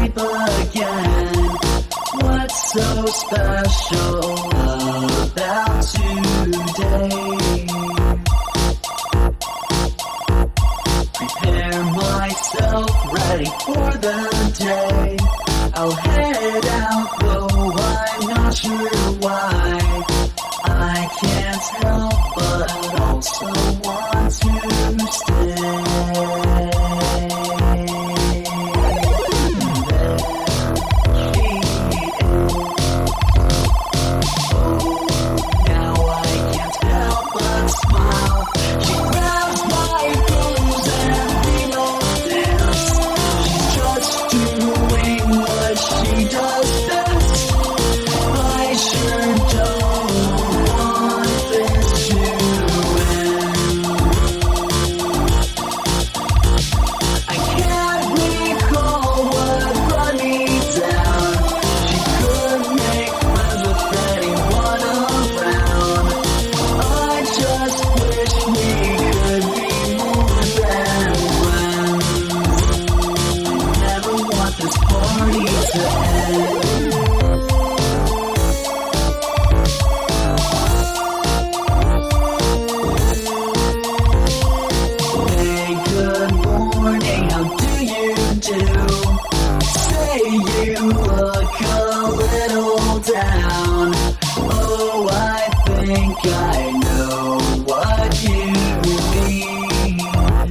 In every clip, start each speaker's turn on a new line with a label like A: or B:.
A: type again. What's so special about today? Prepare myself ready for the day. I'll head out though I'm not sure why. I can't help but also want to stay. I know what you need.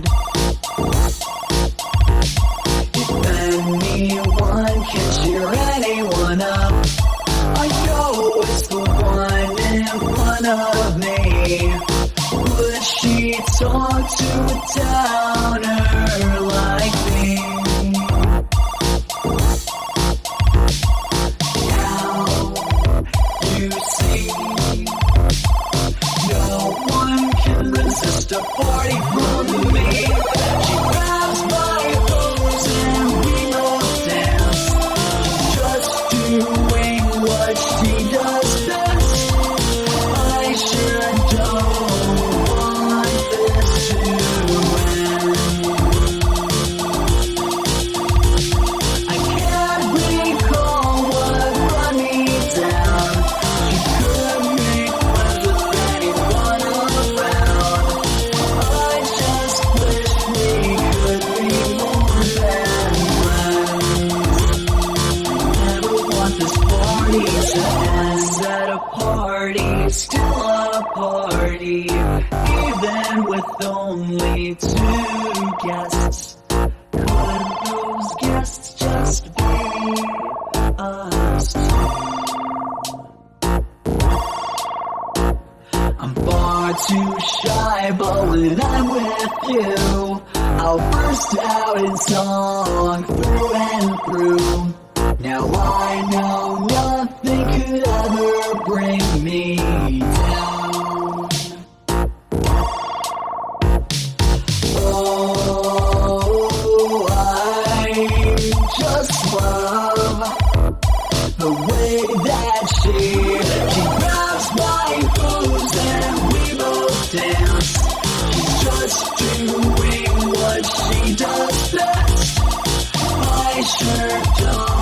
A: If anyone can cheer anyone up, I know it's the one in front of me. Would she talk to a downer like me? Now you see, no one can resist a party from me. She grabs my clothes and we both dance, just doing what she does best. I sure don't want this to end. I can't recall what brought me down. She could make friends with anyone around. I just wish we could be more than friends. I never want this party to end. At a party, still a party, even with only 2 guests. Could those guests just be us two? I'm far too shy, but when I'm with you, I'll burst out in song through and through. Now I know nothing could ever bring me down. Oh, I just love the way that she grabs my clothes and we both dance. She's just doing what she does best. I sure don't